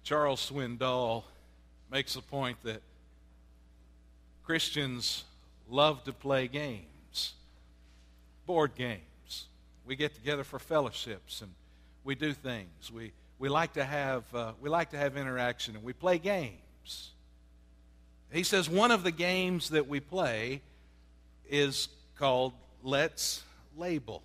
Charles Swindoll makes the point that Christians love to play games, board games. We get together for fellowships and we do things. We like to have interaction and we play games. He says one of the games that we play is called Let's Label.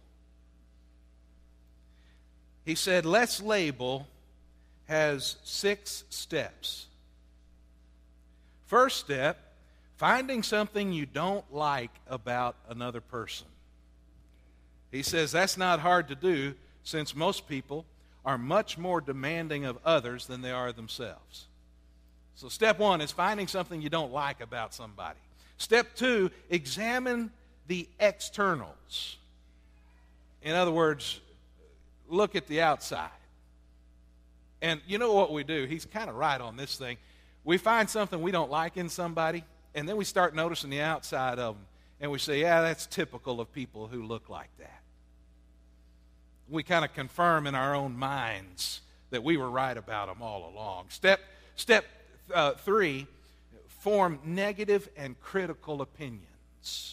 He said Let's Label has 6 steps. First step, finding something you don't like about another person. He says that's not hard to do since most people are much more demanding of others than they are themselves. So step 1 is finding something you don't like about somebody. Step 2, examine the externals. In other words, look at the outside. And you know what we do? He's kind of right on this thing. We find something we don't like in somebody, and then we start noticing the outside of them, and we say, yeah, that's typical of people who look like that. We kind of confirm in our own minds that we were right about them all along. Step 3, form negative and critical opinions.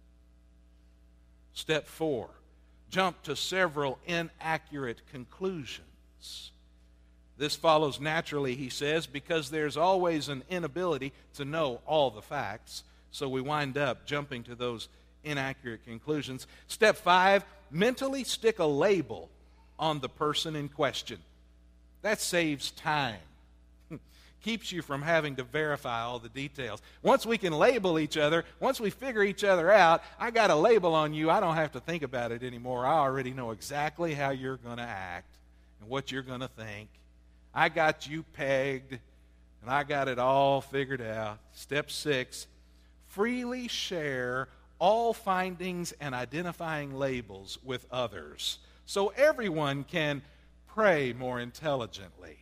Step 4, jump to several inaccurate conclusions. This follows naturally, he says, because there's always an inability to know all the facts, so we wind up jumping to those inaccurate conclusions. Step 5, mentally stick a label on the person in question. That saves time. Keeps you from having to verify all the details. Once we can label each other, once we figure each other out, I got a label on you, I don't have to think about it anymore. I already know exactly how you're going to act and what you're going to think. I got you pegged, and I got it all figured out. Step 6, freely share all findings and identifying labels with others so everyone can pray more intelligently.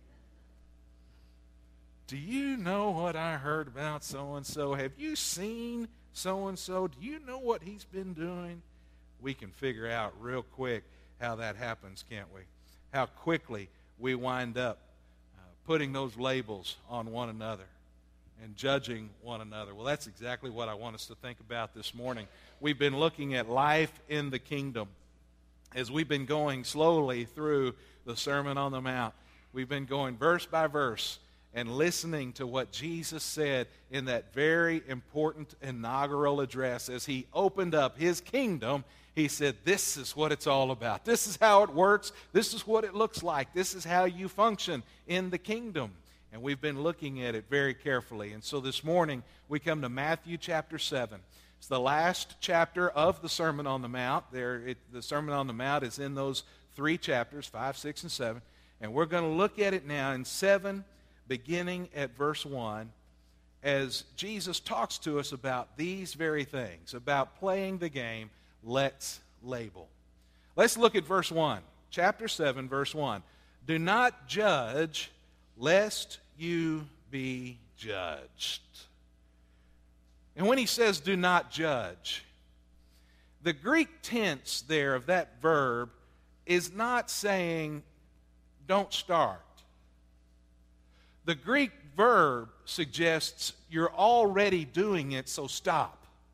Do you know what I heard about so-and-so? Have you seen so-and-so? Do you know what he's been doing? We can figure out real quick how that happens, can't we? How quickly we wind up putting those labels on one another and judging one another. Well, that's exactly what I want us to think about this morning. We've been looking at life in the kingdom. As we've been going slowly through the Sermon on the Mount, we've been going verse by verse and listening to what Jesus said in that very important inaugural address as he opened up his kingdom. He said, this is what it's all about. This is how it works. This is what it looks like. This is how you function in the kingdom. And we've been looking at it very carefully. And so this morning, we come to Matthew chapter 7. It's the last chapter of the Sermon on the Mount. The Sermon on the Mount is in those 3 chapters, 5, 6, and 7. And we're going to look at it now in 7, beginning at verse 1, as Jesus talks to us about these very things, about playing the game. Let's label. Let's look at verse 1. Chapter 7, verse 1. Do not judge, lest you be judged. And when he says do not judge, the Greek tense there of that verb is not saying don't start. The Greek verb suggests you're already doing it, so stop.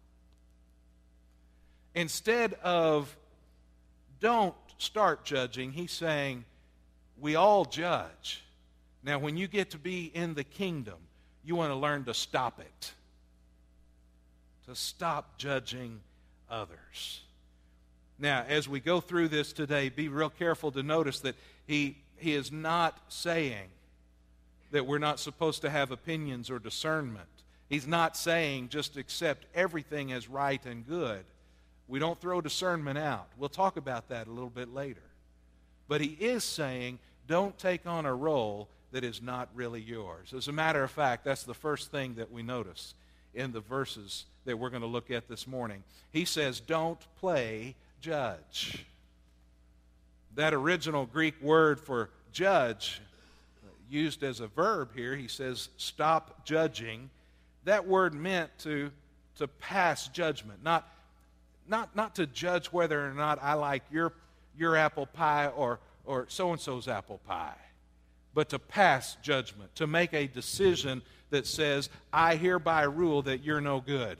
Instead of don't start judging, he's saying we all judge. Now, when you get to be in the kingdom, you want to learn to stop it. To stop judging others. Now, as we go through this today, be real careful to notice that he is not saying that we're not supposed to have opinions or discernment. He's not saying just accept everything as right and good. We don't throw discernment out. We'll talk about that a little bit later. But he is saying don't take on a role that is not really yours. As a matter of fact, that's the first thing that we notice in the verses that we're going to look at this morning. He says don't play judge. That original Greek word for judge, used as a verb here, he says stop judging. That word meant to pass judgment, not to judge whether or not I like your apple pie or so-and-so's apple pie, but to pass judgment, to make a decision that says, I hereby rule that you're no good.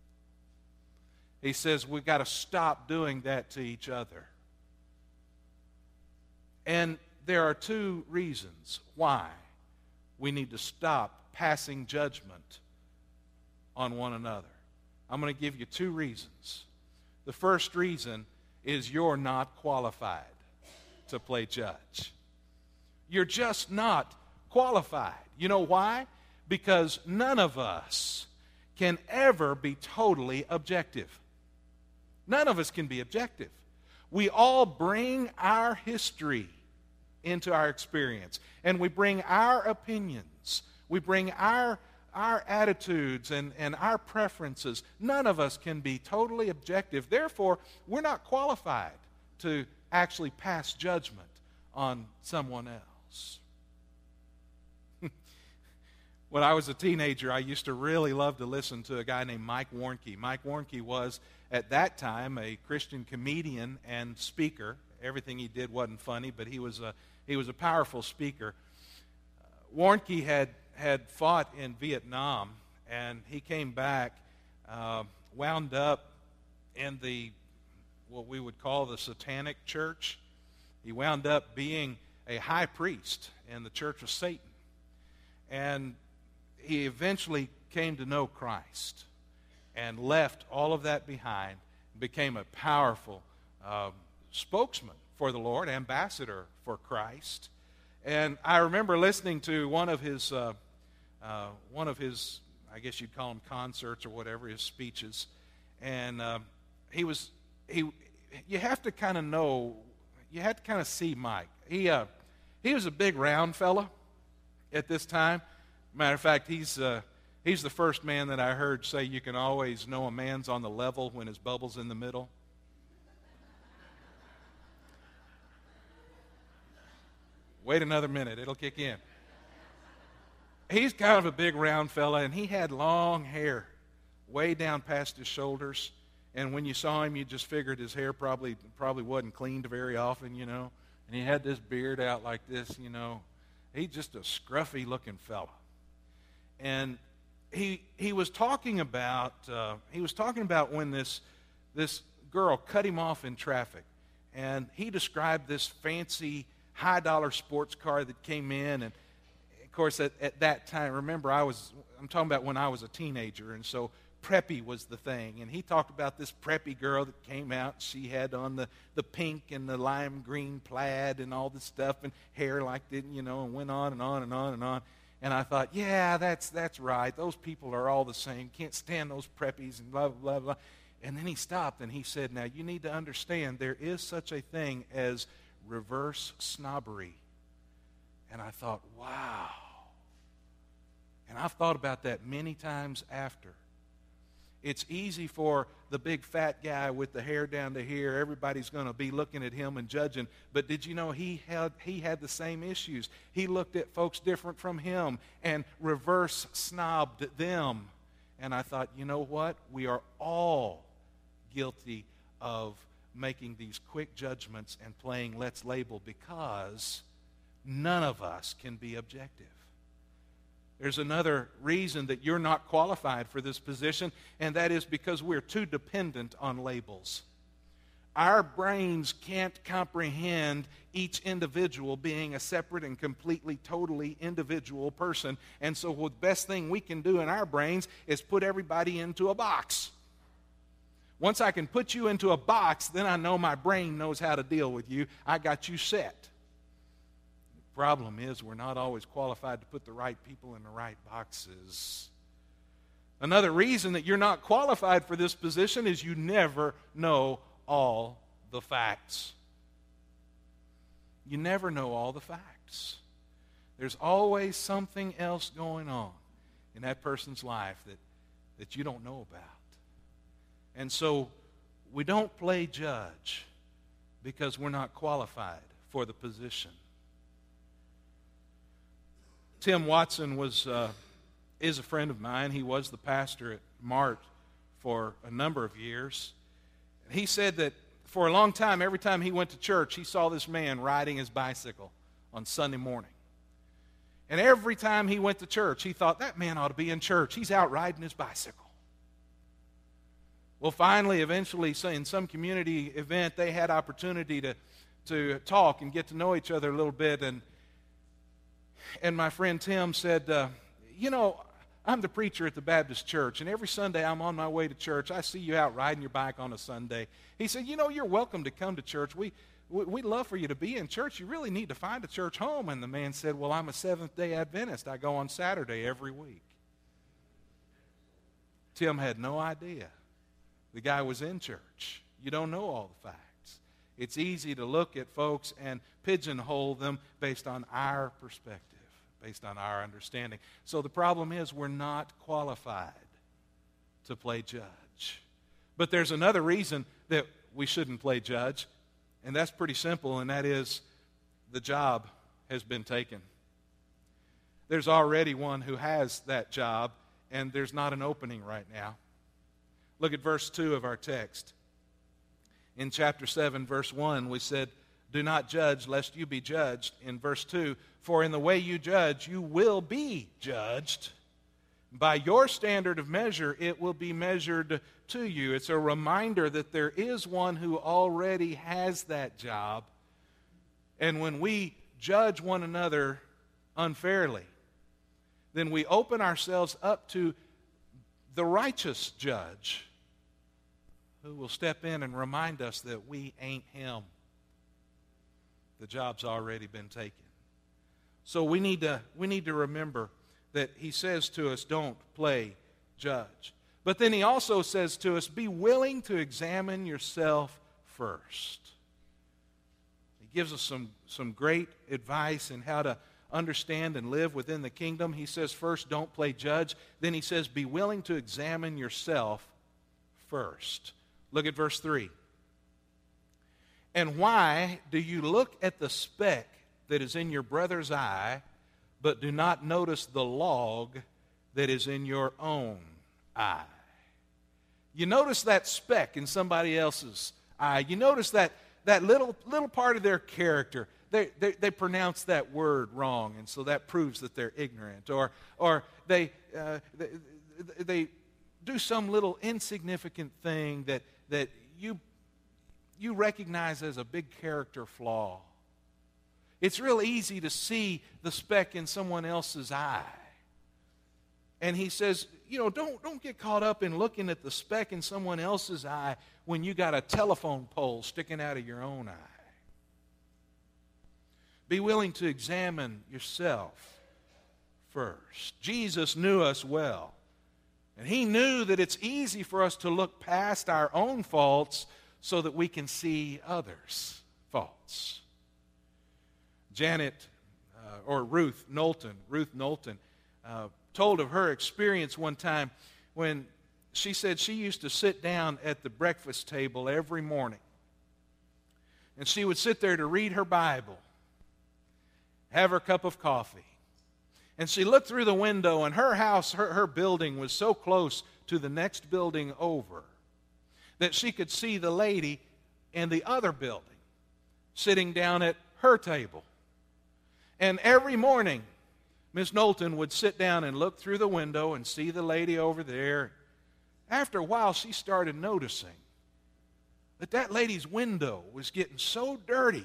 He says we've got to stop doing that to each other. And there are two reasons why we need to stop passing judgment on one another. I'm going to give you two reasons. The first reason is you're not qualified to play judge. You're just not qualified. You know why? Because none of us can ever be totally objective. None of us can be objective. We all bring our history into our experience, and we bring our opinions. We bring our attitudes and our preferences. None of us can be totally objective. Therefore, we're not qualified to actually pass judgment on someone else. When I was a teenager, I used to really love to listen to a guy named Mike Warnke. Mike Warnke was, at that time, a Christian comedian and speaker. Everything he did wasn't funny, but he was a powerful speaker. Warnke had fought in Vietnam, and he came back, wound up in what we would call the Satanic Church. He wound up being a high priest in the Church of Satan. And he eventually came to know Christ and left all of that behind, became a powerful spokesman for the Lord, ambassador for Christ. And I remember listening to one of his, I guess you'd call them concerts or whatever, his speeches. And you have to kind of know, you have to kind of see Mike. He was a big round fella at this time. Matter of fact, he's the first man that I heard say you can always know a man's on the level when his bubble's in the middle. Wait another minute, it'll kick in. He's kind of a big round fella, and he had long hair way down past his shoulders. And when you saw him, you just figured his hair probably wasn't cleaned very often, you know. And he had this beard out like this, you know. He's just a scruffy-looking fella. And he was talking about when this girl cut him off in traffic, and he described this fancy high-dollar sports car that came in, and of course at that time, remember I'm talking about when I was a teenager, and so preppy was the thing, and he talked about this preppy girl that came out. She had on the pink and the lime green plaid and all this stuff, and hair like that, you know, and went on and on and on and on. And I thought, yeah, that's right. Those people are all the same. Can't stand those preppies and blah, blah, blah. And then he stopped and he said, now you need to understand there is such a thing as reverse snobbery. And I thought, wow. And I've thought about that many times after. It's easy for the big fat guy with the hair down to here. Everybody's going to be looking at him and judging. But did you know he had the same issues? He looked at folks different from him and reverse snobbed them. And I thought, you know what? We are all guilty of making these quick judgments and playing let's label, because none of us can be objective. There's another reason that you're not qualified for this position, and that is because we're too dependent on labels. Our brains can't comprehend each individual being a separate and completely, totally individual person. And so the best thing we can do in our brains is put everybody into a box. Once I can put you into a box, then I know my brain knows how to deal with you. I got you set. Problem is, we're not always qualified to put the right people in the right boxes. Another reason that you're not qualified for this position is you never know all the facts. You never know all the facts. There's always something else going on in that person's life that you don't know about. And so we don't play judge because we're not qualified for the position. Tim Watson is a friend of mine. He was the pastor at Mart for a number of years. He said that for a long time, every time he went to church, he saw this man riding his bicycle on Sunday morning. And every time he went to church, he thought, that man ought to be in church. He's out riding his bicycle. Well, finally, eventually, in some community event, they had opportunity to talk and get to know each other a little bit. And my friend Tim said, I'm the preacher at the Baptist church, and every Sunday I'm on my way to church. I see you out riding your bike on a Sunday. He said, you're welcome to come to church. We'd love for you to be in church. You really need to find a church home. And the man said, well, I'm a Seventh-day Adventist. I go on Saturday every week. Tim had no idea the guy was in church. You don't know all the facts. It's easy to look at folks and pigeonhole them based on our perspective, based on our understanding. So the problem is we're not qualified to play judge. But there's another reason that we shouldn't play judge, and that's pretty simple, and that is the job has been taken. There's already one who has that job, and there's not an opening right now. Look at verse 2 of our text. In chapter 7, verse 1, we said, do not judge lest you be judged. In verse 2, for in the way you judge, you will be judged. By your standard of measure, it will be measured to you. It's a reminder that there is one who already has that job. And when we judge one another unfairly, then we open ourselves up to the righteous judge who will step in and remind us that we ain't him. The job's already been taken. So we need to remember that he says to us, don't play judge. But then he also says to us, be willing to examine yourself first. He gives us some great advice in how to understand and live within the kingdom. He says, first, don't play judge. Then he says, be willing to examine yourself first. Look at verse 3. And why do you look at the speck that is in your brother's eye, but do not notice the log that is in your own eye? You notice that speck in somebody else's eye. You notice that little part of their character. They pronounce that word wrong, and so that proves that they're ignorant. Or they do some little insignificant thing that you recognize as a big character flaw. It's real easy to see the speck in someone else's eye. And he says, don't get caught up in looking at the speck in someone else's eye when you got a telephone pole sticking out of your own eye. Be willing to examine yourself first. Jesus knew us well. And he knew that it's easy for us to look past our own faults so that we can see others' faults. Ruth Knowlton told of her experience one time when she said she used to sit down at the breakfast table every morning. And she would sit there to read her Bible, have her cup of coffee. And she looked through the window, and her house, her building was so close to the next building over that she could see the lady in the other building sitting down at her table. And every morning, Miss Knowlton would sit down and look through the window and see the lady over there. After a while, she started noticing that lady's window was getting so dirty.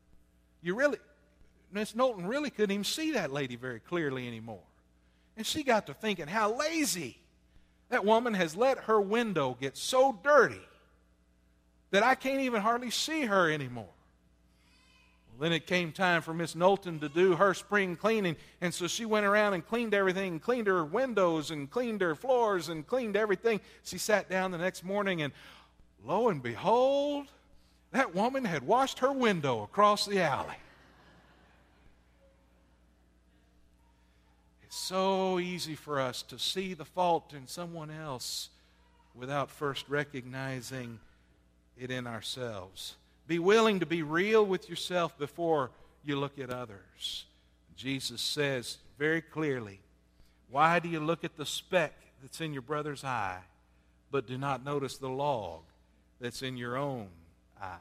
Miss Knowlton really couldn't even see that lady very clearly anymore. And she got to thinking how lazy that woman has let her window get so dirty that I can't even hardly see her anymore. Well, then it came time for Miss Knowlton to do her spring cleaning, and so she went around and cleaned everything, and cleaned her windows, and cleaned her floors, and cleaned everything. She sat down the next morning, and lo and behold, that woman had washed her window across the alley. It's so easy for us to see the fault in someone else without first recognizing it in ourselves. Be willing to be real with yourself before you look at others. Jesus says very clearly, why do you look at the speck that's in your brother's eye, but do not notice the log that's in your own eye?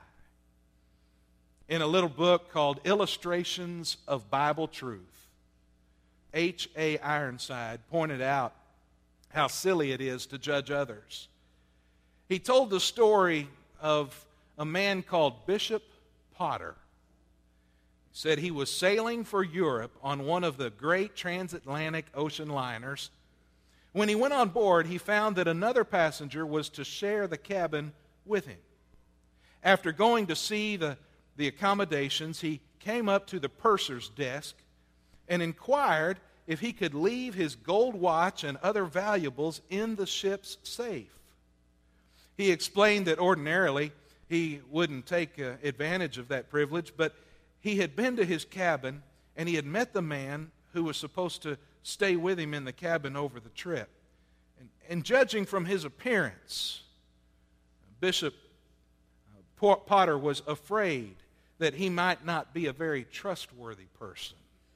In a little book called Illustrations of Bible Truth, H.A. Ironside pointed out how silly it is to judge others. He told the story of a man called Bishop Potter. He said he was sailing for Europe on one of the great transatlantic ocean liners. When he went on board, he found that another passenger was to share the cabin with him. After going to see the accommodations, he came up to the purser's desk and inquired if he could leave his gold watch and other valuables in the ship's safe. He explained that ordinarily he wouldn't take advantage of that privilege, but he had been to his cabin and he had met the man who was supposed to stay with him in the cabin over the trip. And judging from his appearance, Bishop Potter was afraid that he might not be a very trustworthy person.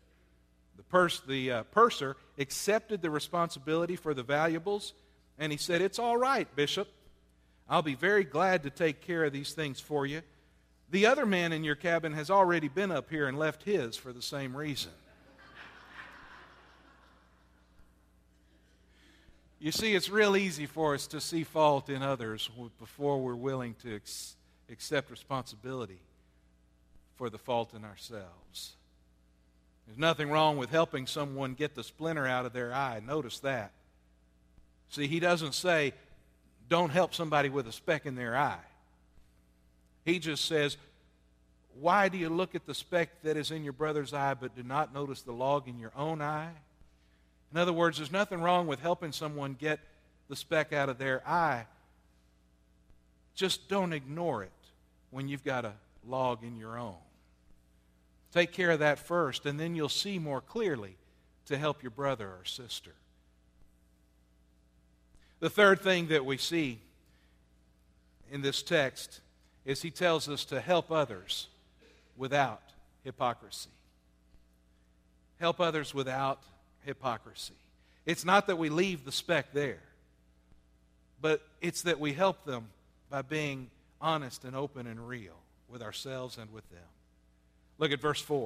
The purser accepted the responsibility for the valuables, and he said, "It's all right, Bishop. I'll be very glad to take care of these things for you. The other man in your cabin has already been up here and left his for the same reason." You see, it's real easy for us to see fault in others before we're willing to accept responsibility for the fault in ourselves. There's nothing wrong with helping someone get the splinter out of their eye. Notice that. See, he doesn't say, don't help somebody with a speck in their eye. He just says, why do you look at the speck that is in your brother's eye but do not notice the log in your own eye? In other words, there's nothing wrong with helping someone get the speck out of their eye. Just don't ignore it when you've got a log in your own. Take care of that first, and then you'll see more clearly to help your brother or sister. The third thing that we see in this text is he tells us to help others without hypocrisy. Help others without hypocrisy. It's not that we leave the speck there, but it's that we help them by being honest and open and real with ourselves and with them. Look at verse 4.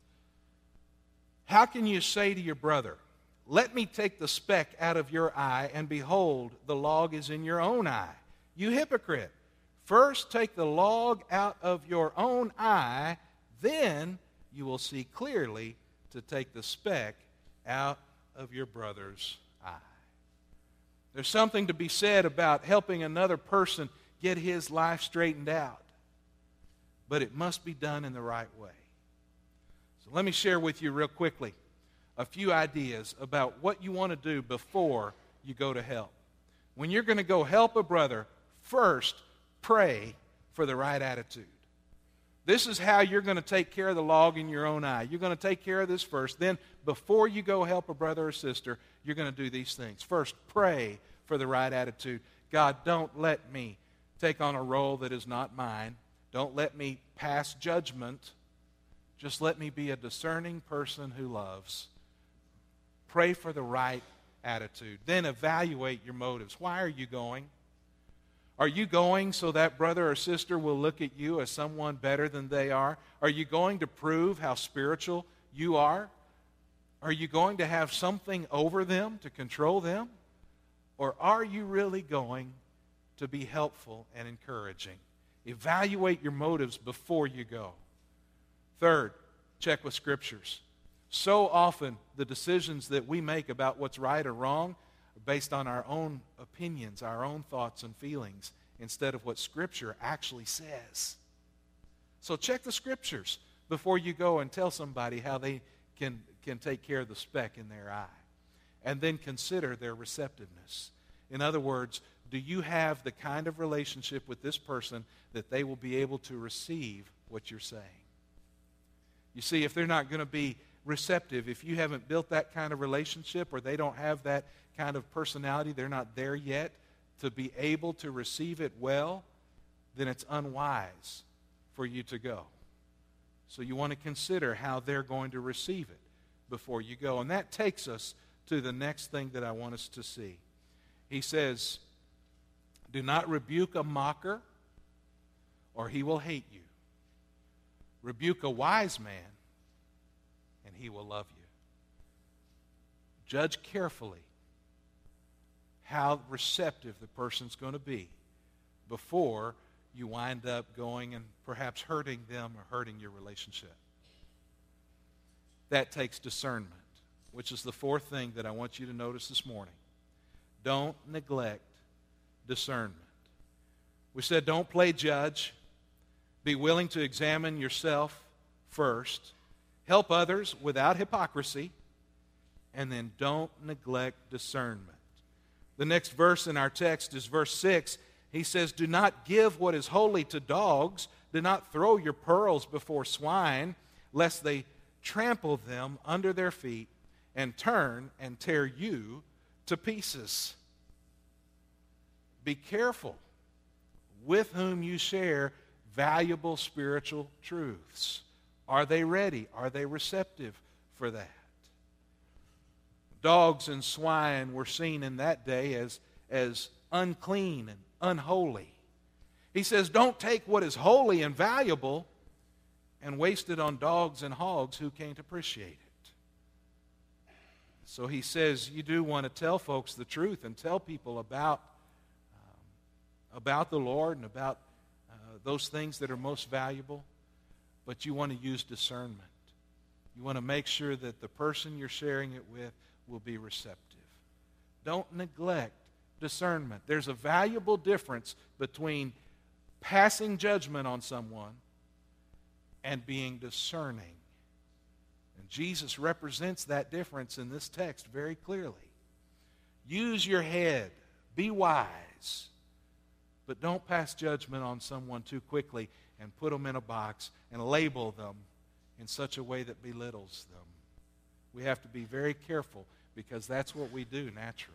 How can you say to your brother, let me take the speck out of your eye, and behold, the log is in your own eye? You hypocrite. First take the log out of your own eye, then you will see clearly to take the speck out of your brother's eye. There's something to be said about helping another person get his life straightened out, but it must be done in the right way. So let me share with you real quickly a few ideas about what you want to do before you go to help. When you're going to go help a brother, first pray for the right attitude. This is how you're going to take care of the log in your own eye. You're going to take care of this first. Then, before you go help a brother or sister, you're going to do these things. First, pray for the right attitude. God, don't let me take on a role that is not mine. Don't let me pass judgment. Just let me be a discerning person who loves. Pray for the right attitude. Then evaluate your motives. Why are you going? Are you going so that brother or sister will look at you as someone better than they are? Are you going to prove how spiritual you are? Are you going to have something over them to control them? Or are you really going to be helpful and encouraging? Evaluate your motives before you go. Third, check with scriptures. So often the decisions that we make about what's right or wrong are based on our own opinions, our own thoughts and feelings, instead of what Scripture actually says. So check the Scriptures before you go and tell somebody how they can take care of the speck in their eye. And then consider their receptiveness. In other words, do you have the kind of relationship with this person that they will be able to receive what you're saying? You see, if they're not going to be receptive, if you haven't built that kind of relationship, or they don't have that kind of personality, they're not there yet to be able to receive it well, then it's unwise for you to go. So you want to consider how they're going to receive it before you go. And that takes us to the next thing that I want us to see. He says, do not rebuke a mocker, or he will hate you. Rebuke a wise man, and he will love you. Judge carefully how receptive the person's going to be before you wind up going and perhaps hurting them or hurting your relationship. That takes discernment, which is the fourth thing that I want you to notice this morning. Don't neglect discernment. We said don't play judge. Be willing to examine yourself first. Help others without hypocrisy. And then don't neglect discernment. The next verse in our text is verse 6. He says, do not give what is holy to dogs. Do not throw your pearls before swine, lest they trample them under their feet and turn and tear you to pieces. Be careful with whom you share valuable spiritual truths. Are they ready? Are they receptive for that? Dogs and swine were seen in that day as unclean and unholy. He says, don't take what is holy and valuable and waste it on dogs and hogs who can't appreciate it. So he says, you do want to tell folks the truth and tell people about the Lord and about those things that are most valuable, but you want to use discernment. You want to make sure that the person you're sharing it with will be receptive. Don't neglect discernment. There's a valuable difference between passing judgment on someone and being discerning. And Jesus represents that difference in this text very clearly. Use your head. Be wise. But don't pass judgment on someone too quickly and put them in a box and label them in such a way that belittles them. We have to be very careful because that's what we do naturally.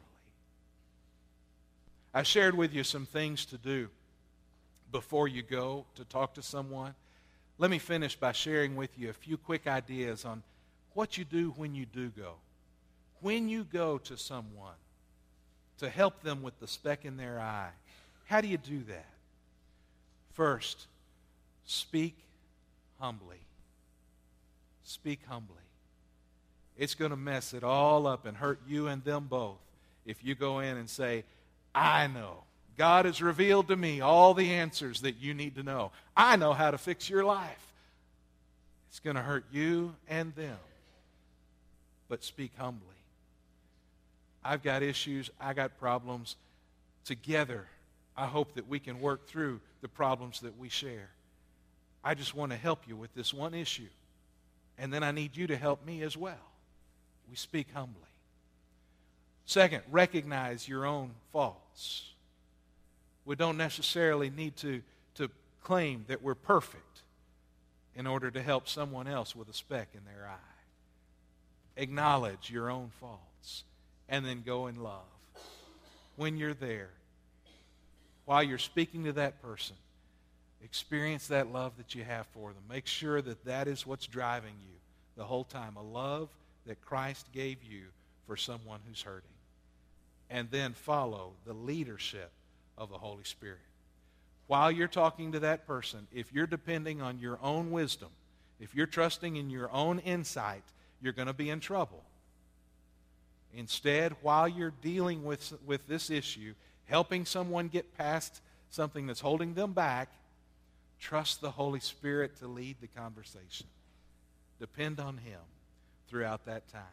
I shared with you some things to do before you go to talk to someone. Let me finish by sharing with you a few quick ideas on what you do when you do go. When you go to someone to help them with the speck in their eye, how do you do that? First, speak humbly. Speak humbly. It's going to mess it all up and hurt you and them both if you go in and say, I know. God has revealed to me all the answers that you need to know. I know how to fix your life. It's going to hurt you and them. But speak humbly. I've got issues. I got problems. Together, I hope that we can work through the problems that we share. I just want to help you with this one issue. And then I need you to help me as well. We speak humbly. Second, recognize your own faults. We don't necessarily need to claim that we're perfect in order to help someone else with a speck in their eye. Acknowledge your own faults and then go in love. When you're there, while you're speaking to that person, experience that love that you have for them. Make sure that that is what's driving you the whole time, a love that Christ gave you for someone who's hurting. And then follow the leadership of the Holy Spirit. While you're talking to that person, if you're depending on your own wisdom, if you're trusting in your own insight, you're going to be in trouble. Instead, while you're dealing with this issue, helping someone get past something that's holding them back, trust the Holy Spirit to lead the conversation. Depend on Him throughout that time.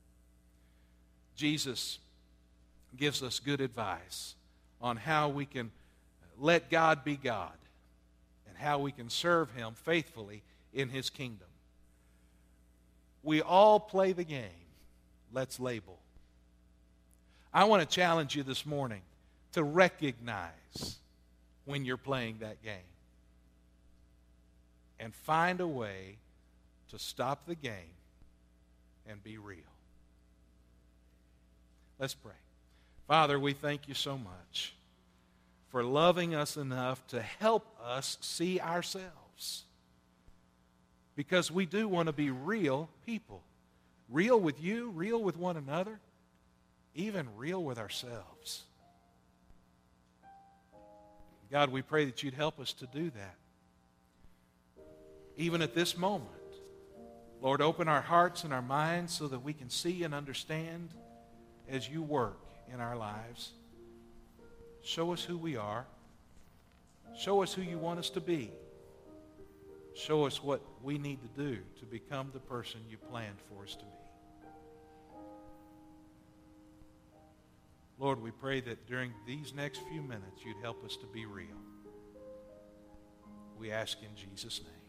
Jesus gives us good advice on how we can let God be God and how we can serve Him faithfully in His kingdom. We all play the game. Let's label. I want to challenge you this morning to recognize when you're playing that game and find a way to stop the game and be real. Let's pray. Father, we thank you so much for loving us enough to help us see ourselves. Because we do want to be real people. Real with you, real with one another, even real with ourselves. God, we pray that you'd help us to do that. Even at this moment, Lord, open our hearts and our minds so that we can see and understand as you work in our lives. Show us who we are. Show us who you want us to be. Show us what we need to do to become the person you planned for us to be. Lord, we pray that during these next few minutes you'd help us to be real. We ask in Jesus' name.